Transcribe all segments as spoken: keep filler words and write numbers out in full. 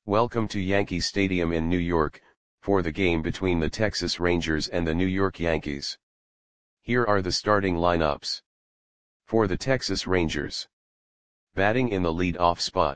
Welcome to Yankee Stadium in New York, for the game between the Texas Rangers and the New York Yankees. Here are the starting lineups. For the Texas Rangers. Batting in the lead-off spot.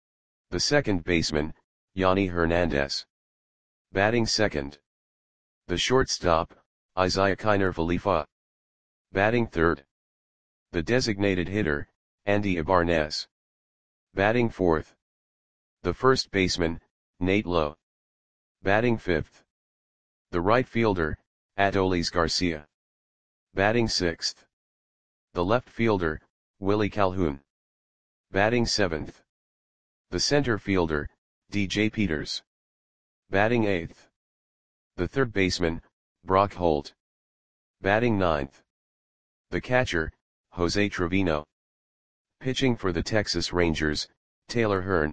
The second baseman, Yonny Hernandez. Batting second. The shortstop, Isiah Kiner-Falefa. Batting third. The designated hitter, Andy Ibanez. Batting fourth. The first baseman, Nate Lowe. Batting fifth. The right fielder, Adolis Garcia. Batting sixth. The left fielder, Willie Calhoun. Batting seventh. The center fielder, D J Peters. Batting eighth. The third baseman, Brock Holt. Batting ninth. The catcher, Jose Trevino. Pitching for the Texas Rangers, Taylor Hearn.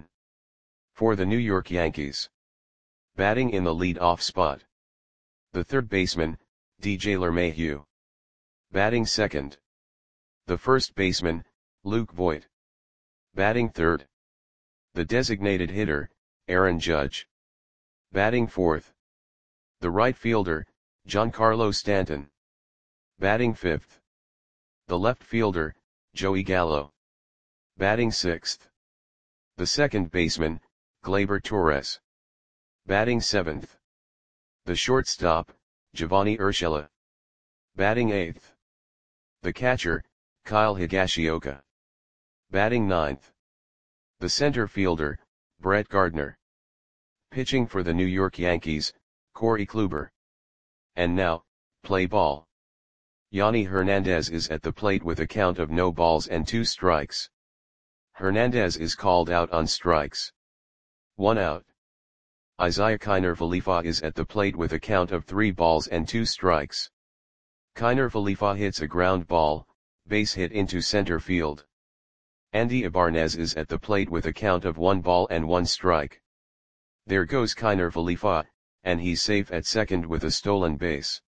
For the New York Yankees. Batting in the lead-off spot. The third baseman, D J LeMahieu. Batting second. The first baseman, Luke Voit. Batting third. The designated hitter, Aaron Judge. Batting fourth. The right fielder, Giancarlo Stanton. Batting fifth. The left fielder, Joey Gallo. Batting sixth. The second baseman, Gleyber Torres. Batting seventh. The shortstop, Giovanni Urshela. Batting eighth. The catcher, Kyle Higashioka. Batting ninth. The center fielder, Brett Gardner. Pitching for the New York Yankees, Corey Kluber. And now, play ball. Yonny Hernandez is at the plate with a count of no balls and two strikes. Hernandez is called out on strikes. One out. Isiah Kiner-Falefa is at the plate with a count of three balls and two strikes. Kiner-Falefa hits a ground ball, base hit into center field. Andy Ibanez is at the plate with a count of one ball and one strike. There goes Kiner-Falefa, and he's safe at second with a stolen base.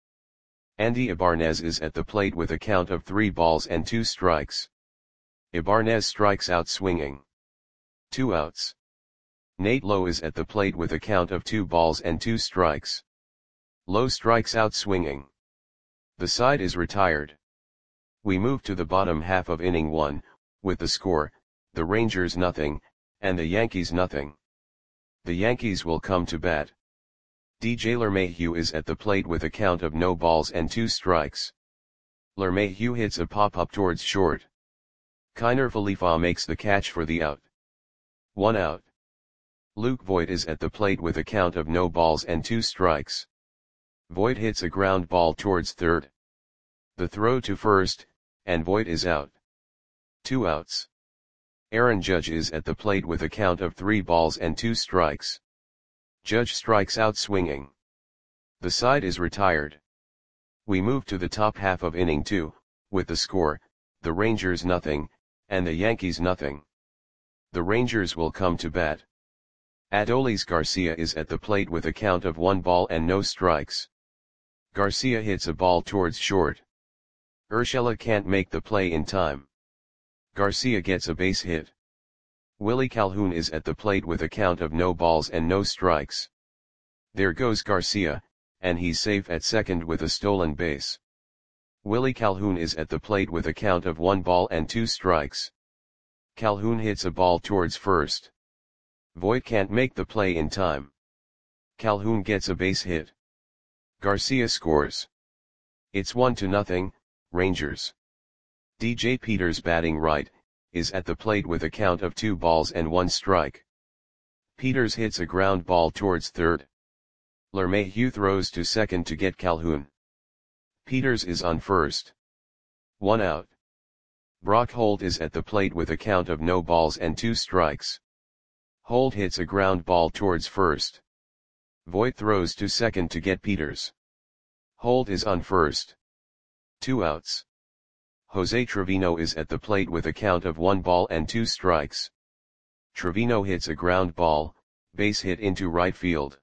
Andy Ibanez is at the plate with a count of three balls and two strikes. Ibanez strikes out swinging. Two outs. Nate Lowe is at the plate with a count of two balls and two strikes. Lowe strikes out swinging. The side is retired. We move to the bottom half of inning one, with the score, the Rangers nothing, and the Yankees nothing. The Yankees will come to bat. D J LeMahieu is at the plate with a count of no balls and two strikes. LeMahieu hits a pop-up towards short. Kiner-Falefa makes the catch for the out. One out. Luke Voit is at the plate with a count of no balls and two strikes. Voit hits a ground ball towards third. The throw to first, and Voit is out. Two outs. Aaron Judge is at the plate with a count of three balls and two strikes. Judge strikes out swinging. The side is retired. We move to the top half of inning two, with the score, the Rangers nothing, and the Yankees nothing. The Rangers will come to bat. Adolis Garcia is at the plate with a count of one ball and no strikes. Garcia hits a ball towards short. Urshela can't make the play in time. Garcia gets a base hit. Willie Calhoun is at the plate with a count of no balls and no strikes. There goes Garcia, and he's safe at second with a stolen base. Willie Calhoun is at the plate with a count of one ball and two strikes. Calhoun hits a ball towards first. Voit can't make the play in time. Calhoun gets a base hit. Garcia scores. It's one to nothing, Rangers. D J Peters, batting right, is at the plate with a count of two balls and one strike. Peters hits a ground ball towards third. LeMahieu throws to second to get Calhoun. Peters is on first. One out. Brock Holt is at the plate with a count of no balls and two strikes. Holt hits a ground ball towards first. Voit throws to second to get Peters. Holt is on first. Two outs. Jose Trevino is at the plate with a count of one ball and two strikes. Trevino hits a ground ball, base hit into right field.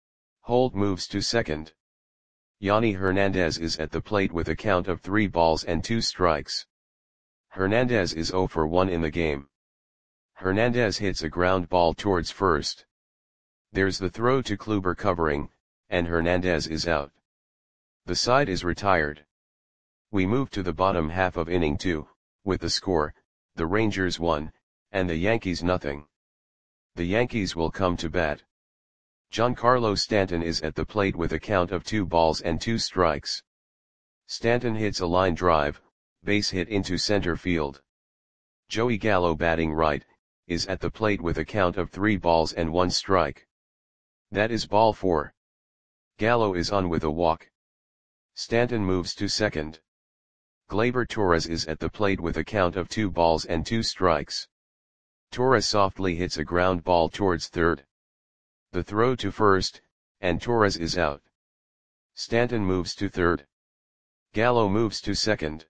Holt moves to second. Yonny Hernandez is at the plate with a count of three balls and two strikes. Hernandez is zero for one in the game. Hernandez hits a ground ball towards first. There's the throw to Kluber covering, and Hernandez is out. The side is retired. We move to the bottom half of inning two, with the score, the Rangers one, and the Yankees nothing. The Yankees will come to bat. Giancarlo Stanton is at the plate with a count of two balls and two strikes. Stanton hits a line drive, base hit into center field. Joey Gallo, batting right, is at the plate with a count of three balls and one strike. That is ball four. Gallo is on with a walk. Stanton moves to second. Gleyber Torres is at the plate with a count of two balls and two strikes. Torres softly hits a ground ball towards third. The throw to first, and Torres is out. Stanton moves to third. Gallo moves to second.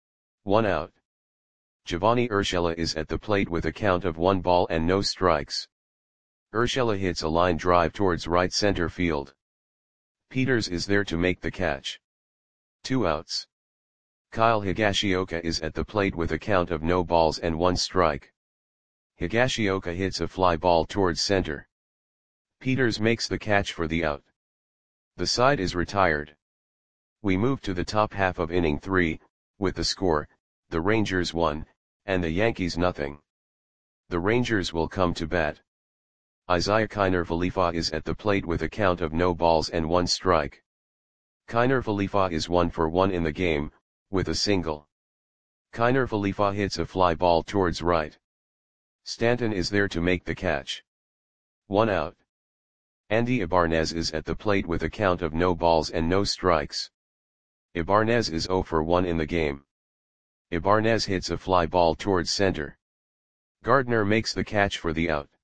One out. Giovanni Urshela is at the plate with a count of one ball and no strikes. Urshela hits a line drive towards right center field. Peters is there to make the catch. Two outs. Kyle Higashioka is at the plate with a count of no balls and one strike. Higashioka hits a fly ball towards center. Peters makes the catch for the out. The side is retired. We move to the top half of inning three, with the score, the Rangers one, and the Yankees nothing. The Rangers will come to bat. Isiah Kiner Falefa is at the plate with a count of no balls and one strike. Kiner Falefa is one for one in the game, with a single. Kiner Falefa hits a fly ball towards right. Stanton is there to make the catch. One out. Andy Ibarnez is at the plate with a count of no balls and no strikes. Ibarnez is zero for one in the game. Ibarnez hits a fly ball towards center. Gardner makes the catch for the out.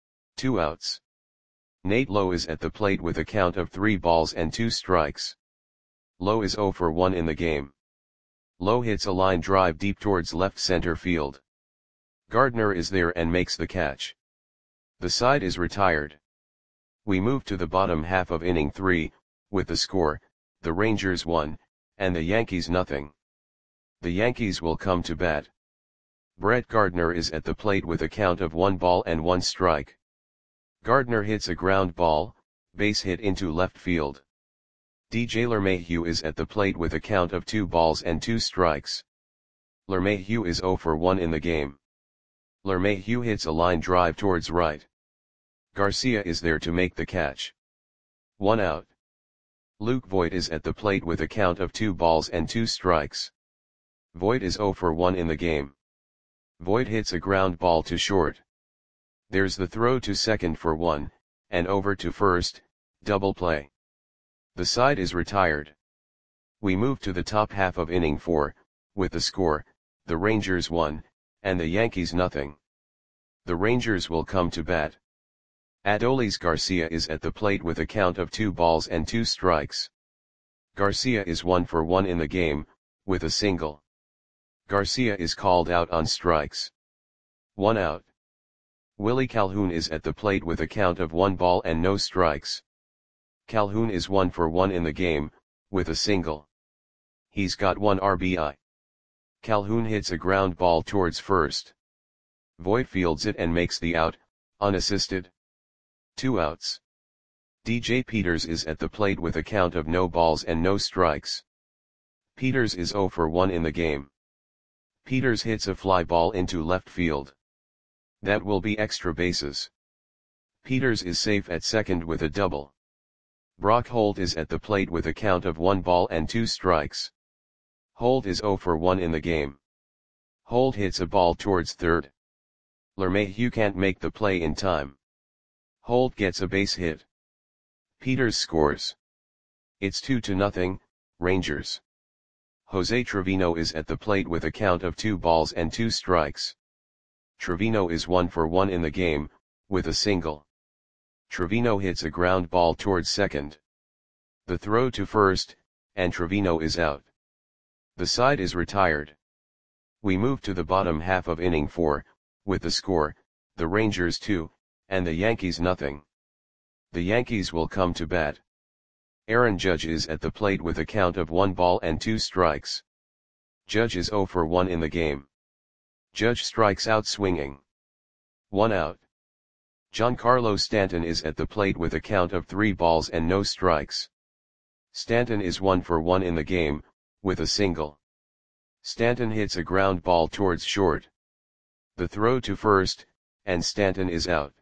Two outs. Nate Lowe is at the plate with a count of three balls and two strikes. Lowe is zero for one in the game. Lowe hits a line drive deep towards left center field. Gardner is there and makes the catch. The side is retired. We move to the bottom half of inning three, with the score, the Rangers one, and the Yankees nothing. The Yankees will come to bat. Brett Gardner is at the plate with a count of one ball and one strike. Gardner hits a ground ball, base hit into left field. D J LeMahieu is at the plate with a count of two balls and two strikes. LeMahieu is zero for one in the game. LeMahieu hits a line drive towards right. Garcia is there to make the catch. One out. Luke Voit is at the plate with a count of two balls and two strikes. Voit is zero for one in the game. Voit hits a ground ball to short. There's the throw to second for one, and over to first, double play. The side is retired. We move to the top half of inning four, with the score, the Rangers one, and the Yankees nothing. The Rangers will come to bat. Adolis Garcia is at the plate with a count of two balls and two strikes. Garcia is one for one in the game, with a single. Garcia is called out on strikes. One out. Willie Calhoun is at the plate with a count of one ball and no strikes. Calhoun is one for one in the game, with a single. He's got one R B I. Calhoun hits a ground ball towards first. Voit fields it and makes the out, unassisted. Two outs. D J Peters is at the plate with a count of no balls and no strikes. Peters is zero for one in the game. Peters hits a fly ball into left field. That will be extra bases. Peters is safe at second with a double. Brock Holt is at the plate with a count of one ball and two strikes. Holt is zero for one in the game. Holt hits a ball towards third. LeMahieu can't make the play in time. Holt gets a base hit. Peters scores. It's two to nothing, Rangers. Jose Trevino is at the plate with a count of two balls and two strikes. Trevino is one for one in the game, with a single. Trevino hits a ground ball towards second. The throw to first, and Trevino is out. The side is retired. We move to the bottom half of inning four, with the score, the Rangers two, and the Yankees nothing. The Yankees will come to bat. Aaron Judge is at the plate with a count of one ball and two strikes. Judge is zero for one in the game. Judge strikes out swinging. One out. Giancarlo Stanton is at the plate with a count of three balls and no strikes. Stanton is one for one in the game, with a single. Stanton hits a ground ball towards short. The throw to first, and Stanton is out.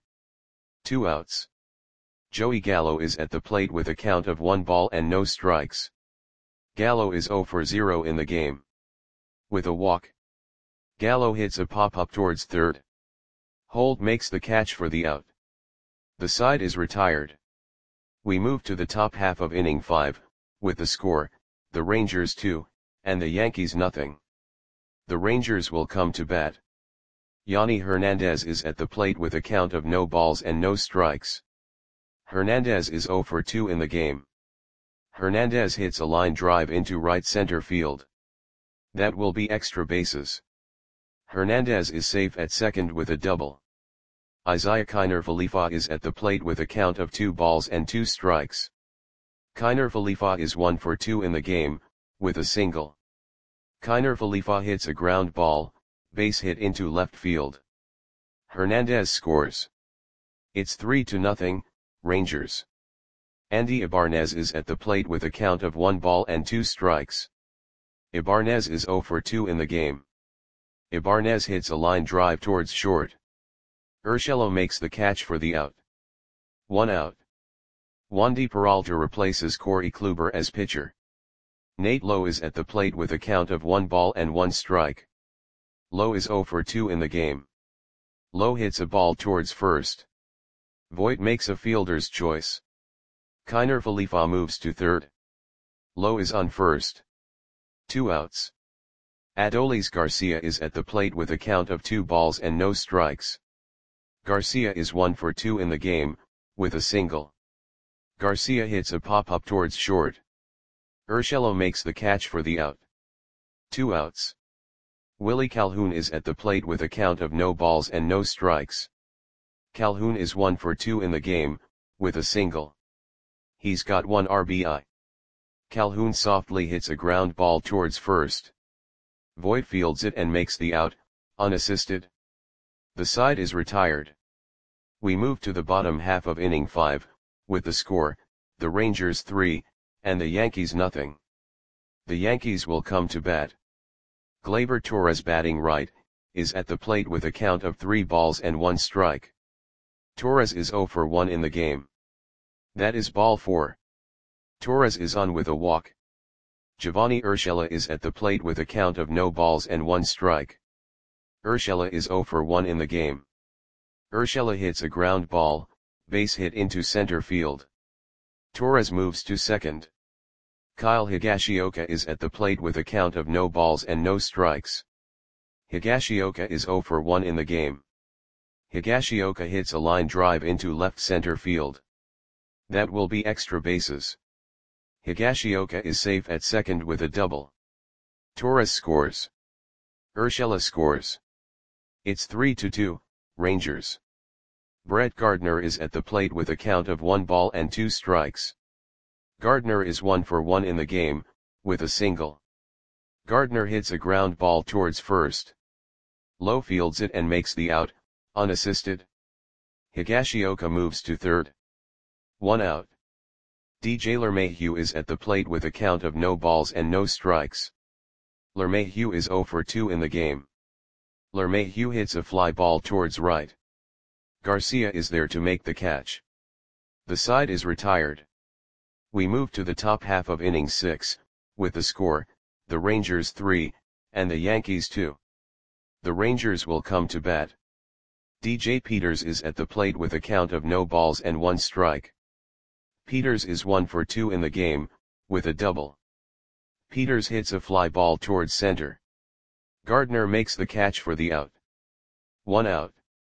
Two outs. Joey Gallo is at the plate with a count of one ball and no strikes. Gallo is zero for zero in the game. With a walk, Gallo hits a pop-up towards third. Holt makes the catch for the out. The side is retired. We move to the top half of inning five, with the score, the Rangers two, and the Yankees nothing. The Rangers will come to bat. Yanni Hernandez is at the plate with a count of no balls and no strikes. Hernandez is zero for two in the game. Hernandez hits a line drive into right center field. That will be extra bases. Hernandez is safe at second with a double. Isaiah Kiner Falefa is at the plate with a count of two balls and two strikes. Kiner Falefa is one for two in the game, with a single. Kiner Falefa hits a ground ball, base hit into left field. Hernandez scores. It's three to nothing, Rangers. Andy Ibarnez is at the plate with a count of one ball and two strikes. Ibarnez is zero for two in the game. Ibarnez hits a line drive towards short. Urshela makes the catch for the out. One out. Wandy Peralta replaces Corey Kluber as pitcher. Nate Lowe is at the plate with a count of one ball and one strike. Lowe is zero for two in the game. Lowe hits a ball towards first. Voit makes a fielder's choice. Kiner Falefa moves to third. Lowe is on first. Two outs. Adolis Garcia is at the plate with a count of two balls and no strikes. Garcia is one for two in the game, with a single. Garcia hits a pop-up towards short. Urshela makes the catch for the out. Two outs. Willie Calhoun is at the plate with a count of no balls and no strikes. Calhoun is one for two in the game, with a single. He's got one R B I. Calhoun softly hits a ground ball towards first. Voit fields it and makes the out, unassisted. The side is retired. We move to the bottom half of inning five, with the score, the Rangers three, and the Yankees nothing. The Yankees will come to bat. Gleyber Torres, batting right, is at the plate with a count of three balls and one strike. Torres is zero for one in the game. That is ball four. Torres is on with a walk. Giovanni Urshela is at the plate with a count of no balls and one strike. Urshela is zero for one in the game. Urshela hits a ground ball, base hit into center field. Torres moves to second. Kyle Higashioka is at the plate with a count of no balls and no strikes. Higashioka is zero for one in the game. Higashioka hits a line drive into left center field. That will be extra bases. Higashioka is safe at second with a double. Torres scores. Urshela scores. It's three to two, Rangers. Brett Gardner is at the plate with a count of one ball and two strikes. Gardner is one for one in the game, with a single. Gardner hits a ground ball towards first. Lowe fields it and makes the out, unassisted. Higashioka moves to third. One out. D J LeMahieu is at the plate with a count of no balls and no strikes. LeMahieu is zero for two in the game. LeMahieu hits a fly ball towards right. Garcia is there to make the catch. The side is retired. We move to the top half of inning six, with the score, the Rangers three, and the Yankees two. The Rangers will come to bat. D J Peters is at the plate with a count of no balls and one strike. Peters is one for two in the game, with a double. Peters hits a fly ball towards center. Gardner makes the catch for the out. One out.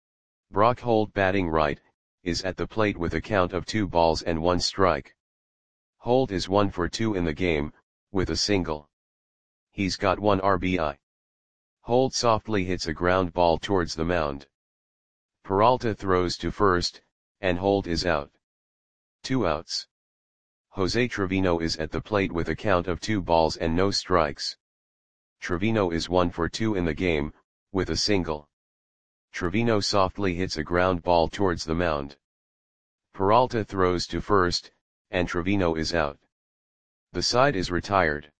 Brock Holt, batting right, is at the plate with a count of two balls and one strike. Holt is one for two in the game, with a single. He's got one R B I. Holt softly hits a ground ball towards the mound. Peralta throws to first, and Holt is out. Two outs. Jose Trevino is at the plate with a count of two balls and no strikes. Trevino is one for two in the game, with a single. Trevino softly hits a ground ball towards the mound. Peralta throws to first, and Trevino is out. The side is retired.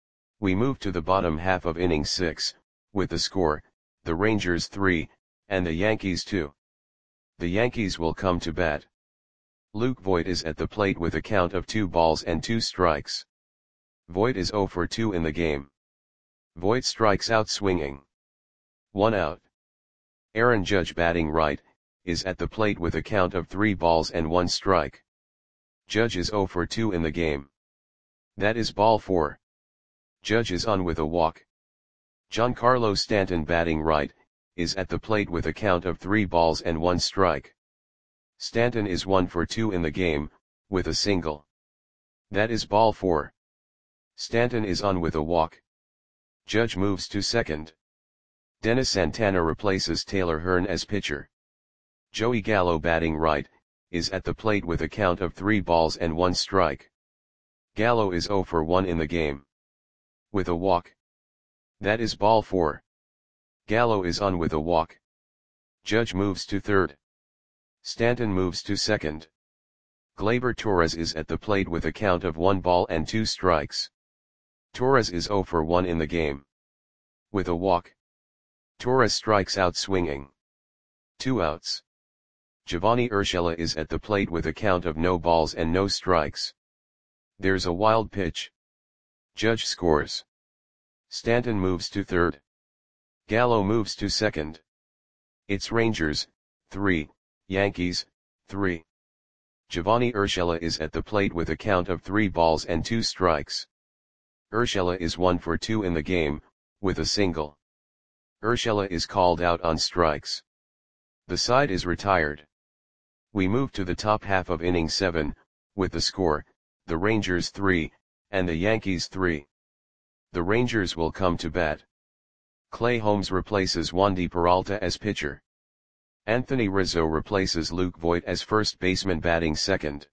We move to the bottom half of inning six, with the score, the Rangers three, and the Yankees two. The Yankees will come to bat. Luke Voit is at the plate with a count of two balls and two strikes. Voit is oh for two in the game. Voit strikes out swinging. One out. Aaron Judge, batting right, is at the plate with a count of three balls and one strike. Judge is oh for two in the game. That is ball four. Judge is on with a walk. Giancarlo Stanton, batting right, is at the plate with a count of three balls and one strike. Stanton is one for two in the game, with a single. That is ball four. Stanton is on with a walk. Judge moves to second. Dennis Santana replaces Taylor Hearn as pitcher. Joey Gallo, batting right, is at the plate with a count of three balls and one strike. Gallo is oh for one in the game. With a walk. That is ball four. Gallo is on with a walk. Judge moves to third. Stanton moves to second. Gleyber Torres is at the plate with a count of one ball and two strikes. Torres is oh for one in the game. With a walk. Torres strikes out swinging. Two outs. Giovanni Urshela is at the plate with a count of no balls and no strikes. There's a wild pitch. Judge scores. Stanton moves to third. Gallo moves to second. It's Rangers, three, Yankees, three. Giovanni Urshela is at the plate with a count of three balls and two strikes. Urshela is one for two in the game, with a single. Urshela is called out on strikes. The side is retired. We move to the top half of inning seven, with the score, the Rangers three, and the Yankees three. The Rangers will come to bat. Clay Holmes replaces Wandy Peralta as pitcher. Anthony Rizzo replaces Luke Voit as first baseman, batting second.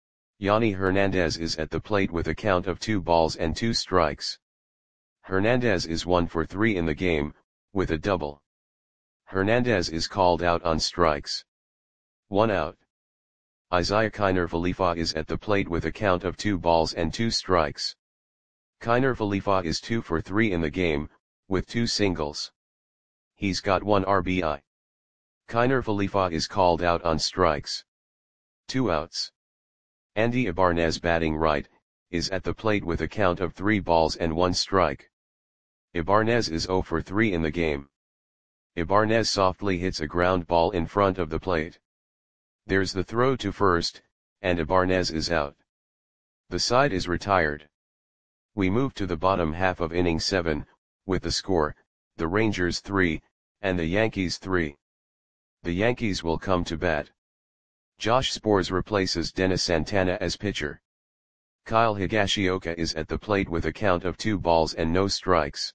Yanni Hernandez is at the plate with a count of two balls and two strikes. Hernandez is one for three in the game, with a double. Hernandez is called out on strikes. One out. Isaiah Kiner Falefa is at the plate with a count of two balls and two strikes. Kiner Falefa is two for three in the game, with two singles. He's got one R B I. Kiner Falefa is called out on strikes. Two outs. Andy Ibarnez, batting right, is at the plate with a count of three balls and one strike. Ibarnez is oh for three in the game. Ibarnez softly hits a ground ball in front of the plate. There's the throw to first, and Ibarnez is out. The side is retired. We move to the bottom half of inning seven, with the score, the Rangers three, and the Yankees three. The Yankees will come to bat. Josh Sborz replaces Dennis Santana as pitcher. Kyle Higashioka is at the plate with a count of two balls and no strikes.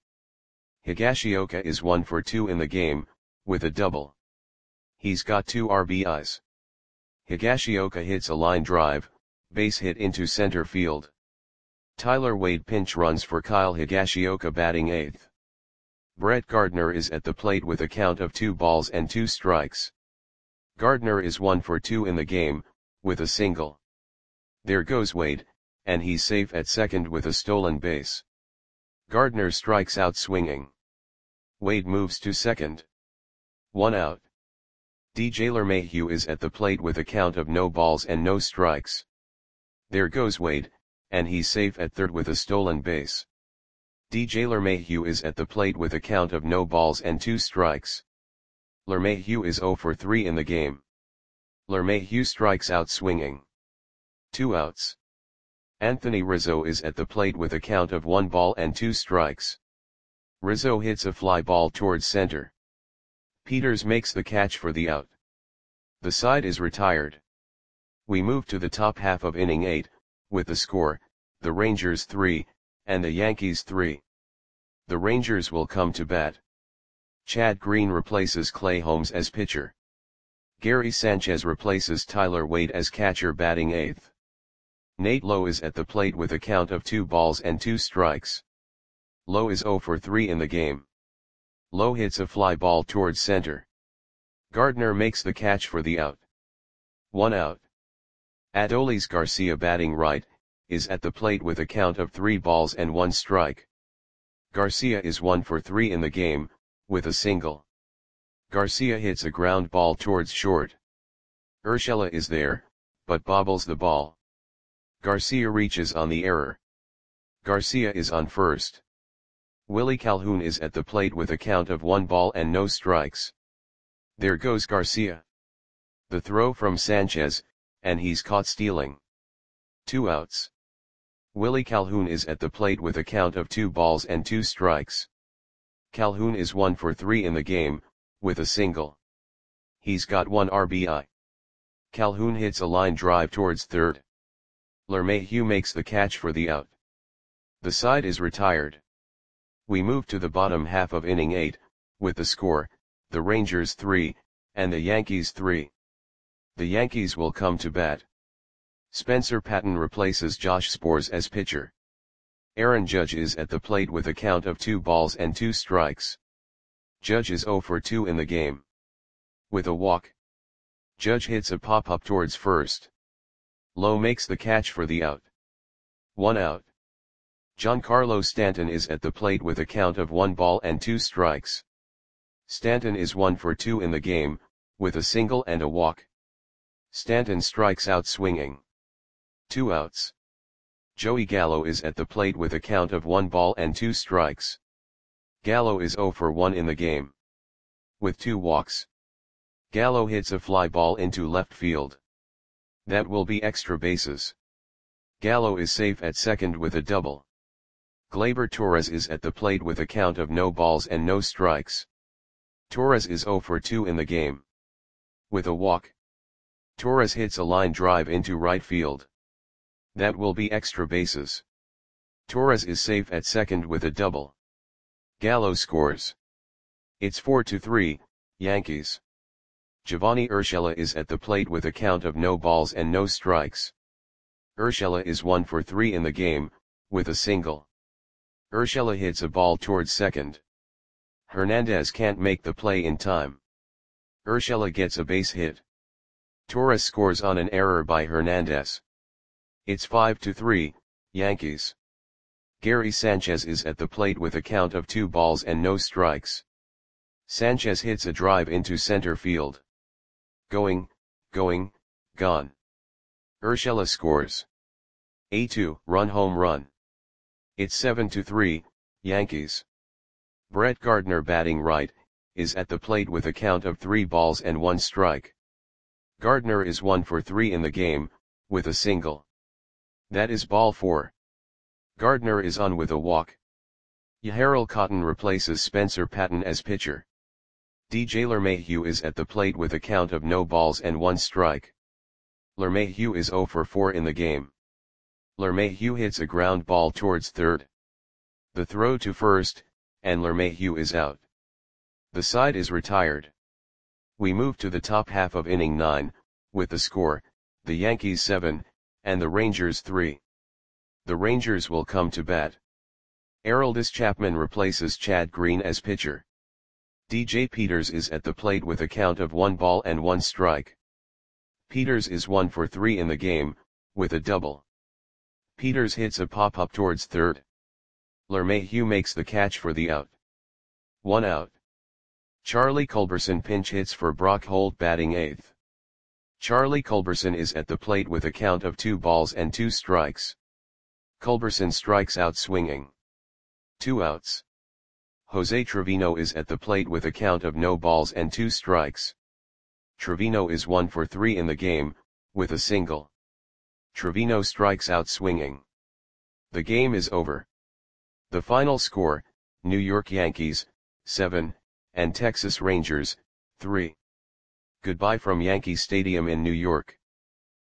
Higashioka is one for two in the game, with a double. He's got two R B Is. Higashioka hits a line drive, base hit into center field. Tyler Wade pinch runs for Kyle Higashioka, batting eighth. Brett Gardner is at the plate with a count of two balls and two strikes. Gardner is one for two in the game, with a single. There goes Wade, and he's safe at second with a stolen base. Gardner strikes out swinging. Wade moves to second. One out. D J LeMahieu is at the plate with a count of no balls and no strikes. There goes Wade, and he's safe at third with a stolen base. D J LeMahieu is at the plate with a count of no balls and two strikes. LeMahieu is oh for three in the game. LeMahieu strikes out swinging. Two outs. Anthony Rizzo is at the plate with a count of one ball and two strikes. Rizzo hits a fly ball towards center. Peters makes the catch for the out. The side is retired. We move to the top half of inning eight, with the score, the Rangers three, and the Yankees three. The Rangers will come to bat. Chad Green replaces Clay Holmes as pitcher. Gary Sanchez replaces Tyler Wade as catcher, batting eighth. Nate Lowe is at the plate with a count of two balls and two strikes. Lowe is oh for three in the game. Lowe hits a fly ball towards center. Gardner makes the catch for the out. One out. Adolis Garcia batting right, is at the plate with a count of three balls and one strike. Garcia is one for three in the game, with a single. Garcia hits a ground ball towards short. Urshela is there, but bobbles the ball. Garcia reaches on the error. Garcia is on first. Willie Calhoun is at the plate with a count of one ball and no strikes. There goes Garcia. The throw from Sanchez, and he's caught stealing. Two outs. Willie Calhoun is at the plate with a count of two balls and two strikes. Calhoun is one for three in the game, with a single. He's got one R B I. Calhoun hits a line drive towards third. LeMahieu makes the catch for the out. The side is retired. We move to the bottom half of inning eight, with the score, the Rangers three, and the Yankees three. The Yankees will come to bat. Spencer Patton replaces Josh Sborz as pitcher. Aaron Judge is at the plate with a count of two balls and two strikes. Judge is zero for two in the game. With a walk. Judge hits a pop-up towards first. Lowe makes the catch for the out. One out. Giancarlo Stanton is at the plate with a count of one ball and two strikes. Stanton is one for two in the game, with a single and a walk. Stanton strikes out swinging. Two outs. Joey Gallo is at the plate with a count of one ball and two strikes. Gallo is zero for one in the game. With two walks. Gallo hits a fly ball into left field. That will be extra bases. Gallo is safe at second with a double. Gleyber Torres is at the plate with a count of no balls and no strikes. Torres is zero for two in the game. With a walk. Torres hits a line drive into right field. That will be extra bases. Torres is safe at second with a double. Gallo scores. It's four to three, Yankees. Giovanni Urshela is at the plate with a count of no balls and no strikes. Urshela is one for three in the game, with a single. Urshela hits a ball towards second. Hernandez can't make the play in time. Urshela gets a base hit. Torres scores on an error by Hernandez. It's five to three, Yankees. Gary Sanchez is at the plate with a count of two balls and no strikes. Sanchez hits a drive into center field. Going, going, gone. Urshela scores. A two run home run. It's seven to three, Yankees. Brett Gardner batting right, is at the plate with a count of three balls and one strike. Gardner is one for three in the game, with a single. That is ball four. Gardner is on with a walk. Yahirel Cotton replaces Spencer Patton as pitcher. D J LeMahieu is at the plate with a count of no balls and one strike. LeMahieu is zero for four in the game. LeMahieu hits a ground ball towards third. The throw to first, and LeMahieu is out. The side is retired. We move to the top half of inning nine, with the score, the Yankees seven, and the Rangers three. The Rangers will come to bat. Aroldis Chapman replaces Chad Green as pitcher. D J Peters is at the plate with a count of one ball and one strike. Peters is one for three in the game, with a double. Peters hits a pop-up towards third. LeMahieu makes the catch for the out. One out. Charlie Culberson pinch hits for Brock Holt batting eighth. Charlie Culberson is at the plate with a count of two balls and two strikes. Culberson strikes out swinging. Two outs. Jose Trevino is at the plate with a count of no balls and two strikes. Trevino is one for three in the game, with a single. Trevino strikes out swinging. The game is over. The final score, New York Yankees, seven, and Texas Rangers, three. Goodbye from Yankee Stadium in New York.